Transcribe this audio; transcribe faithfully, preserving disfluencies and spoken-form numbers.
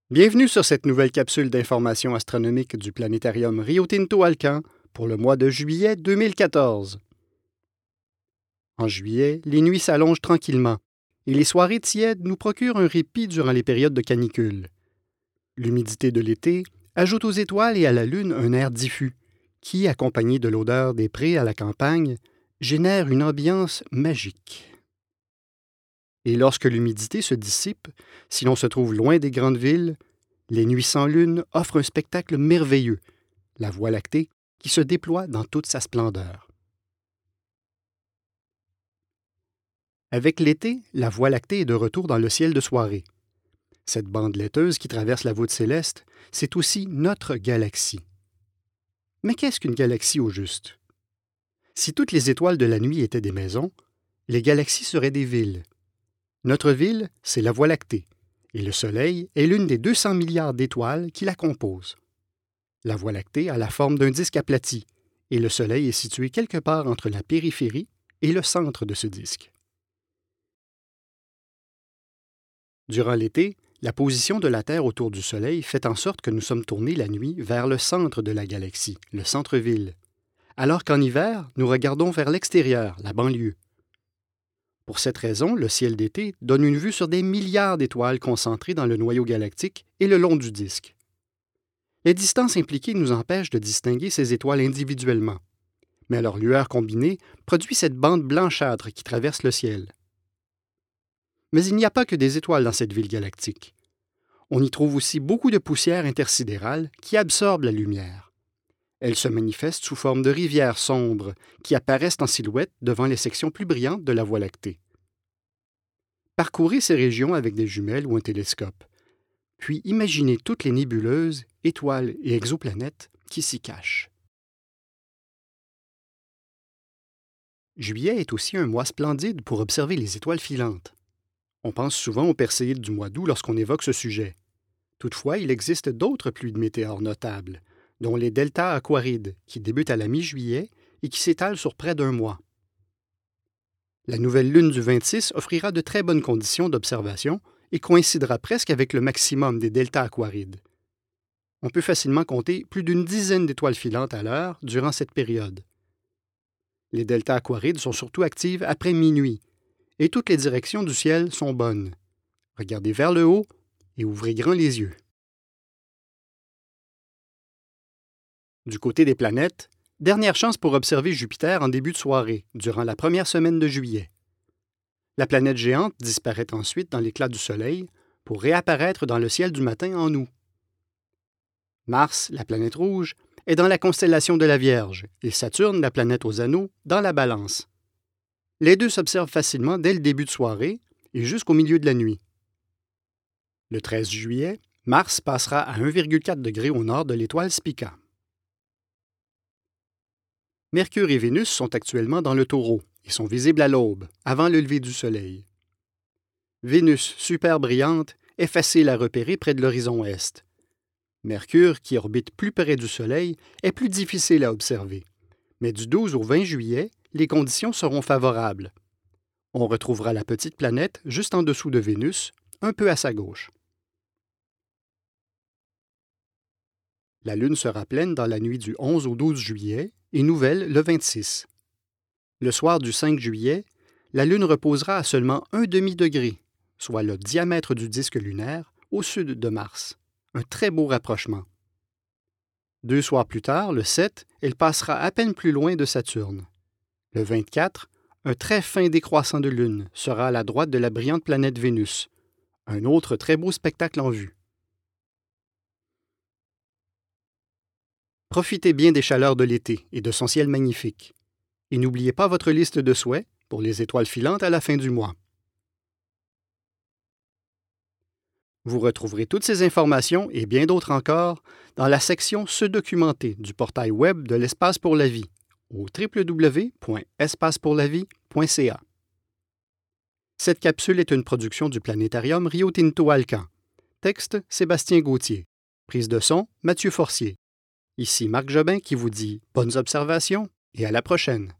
Bienvenue sur cette nouvelle capsule d'information astronomique du planétarium Rio Tinto Alcan pour le mois de juillet deux mille quatorze. En juillet, les nuits s'allongent tranquillement et les soirées tièdes nous procurent un répit durant les périodes de canicule. L'humidité de l'été ajoute aux étoiles et à la Lune un air diffus qui, accompagné de l'odeur des prés à la campagne, génère une ambiance magique. Et lorsque l'humidité se dissipe, si l'on se trouve loin des grandes villes, les nuits sans lune offrent un spectacle merveilleux, la Voie lactée qui se déploie dans toute sa splendeur. Avec l'été, la Voie lactée est de retour dans le ciel de soirée. Cette bande laiteuse qui traverse la voûte céleste, c'est aussi notre galaxie. Mais qu'est-ce qu'une galaxie au juste? Si toutes les étoiles de la nuit étaient des maisons, les galaxies seraient des villes. Notre ville, c'est la Voie lactée, et le Soleil est l'une des deux cents milliards d'étoiles qui la composent. La Voie lactée a la forme d'un disque aplati, et le Soleil est situé quelque part entre la périphérie et le centre de ce disque. Durant l'été, la position de la Terre autour du Soleil fait en sorte que nous sommes tournés la nuit vers le centre de la galaxie, le centre-ville, alors qu'en hiver, nous regardons vers l'extérieur, la banlieue. Pour cette raison, le ciel d'été donne une vue sur des milliards d'étoiles concentrées dans le noyau galactique et le long du disque. Les distances impliquées nous empêchent de distinguer ces étoiles individuellement, mais leur lueur combinée produit cette bande blanchâtre qui traverse le ciel. Mais il n'y a pas que des étoiles dans cette ville galactique. On y trouve aussi beaucoup de poussière intersidérale qui absorbe la lumière. Elles se manifestent sous forme de rivières sombres qui apparaissent en silhouette devant les sections plus brillantes de la Voie lactée. Parcourez ces régions avec des jumelles ou un télescope, puis imaginez toutes les nébuleuses, étoiles et exoplanètes qui s'y cachent. Juillet est aussi un mois splendide pour observer les étoiles filantes. On pense souvent aux Perséides du mois d'août lorsqu'on évoque ce sujet. Toutefois, il existe d'autres pluies de météores notables, dont les deltas aquarides, qui débutent à la mi-juillet et qui s'étalent sur près d'un mois. La nouvelle lune du vingt-six offrira de très bonnes conditions d'observation et coïncidera presque avec le maximum des deltas aquarides. On peut facilement compter plus d'une dizaine d'étoiles filantes à l'heure durant cette période. Les deltas aquarides sont surtout actives après minuit, et toutes les directions du ciel sont bonnes. Regardez vers le haut et ouvrez grand les yeux. Du côté des planètes, dernière chance pour observer Jupiter en début de soirée, durant la première semaine de juillet. La planète géante disparaît ensuite dans l'éclat du Soleil pour réapparaître dans le ciel du matin en août. Mars, la planète rouge, est dans la constellation de la Vierge et Saturne, la planète aux anneaux, dans la Balance. Les deux s'observent facilement dès le début de soirée et jusqu'au milieu de la nuit. Le treize juillet, Mars passera à un virgule quatre degré au nord de l'étoile Spica. Mercure et Vénus sont actuellement dans le Taureau et sont visibles à l'aube, avant le lever du Soleil. Vénus, super brillante, est facile à repérer près de l'horizon est. Mercure, qui orbite plus près du Soleil, est plus difficile à observer. Mais du douze au vingt juillet, les conditions seront favorables. On retrouvera la petite planète juste en dessous de Vénus, un peu à sa gauche. La Lune sera pleine dans la nuit du onze au douze juillet et nouvelle le vingt-six. Le soir du cinq juillet, la Lune reposera à seulement un demi-degré, soit le diamètre du disque lunaire, au sud de Mars. Un très beau rapprochement. Deux soirs plus tard, le sept, elle passera à peine plus loin de Saturne. Le vingt-quatre, un très fin décroissant de Lune sera à la droite de la brillante planète Vénus. Un autre très beau spectacle en vue. Profitez bien des chaleurs de l'été et de son ciel magnifique. Et n'oubliez pas votre liste de souhaits pour les étoiles filantes à la fin du mois. Vous retrouverez toutes ces informations et bien d'autres encore dans la section Se documenter du portail web de l'Espace pour la vie au w w w point espace pour la vie point c a. Cette capsule est une production du planétarium Rio Tinto Alcan. Texte Sébastien Gauthier. Prise de son Mathieu Forcier. Ici Marc Jobin qui vous dit bonnes observations et à la prochaine.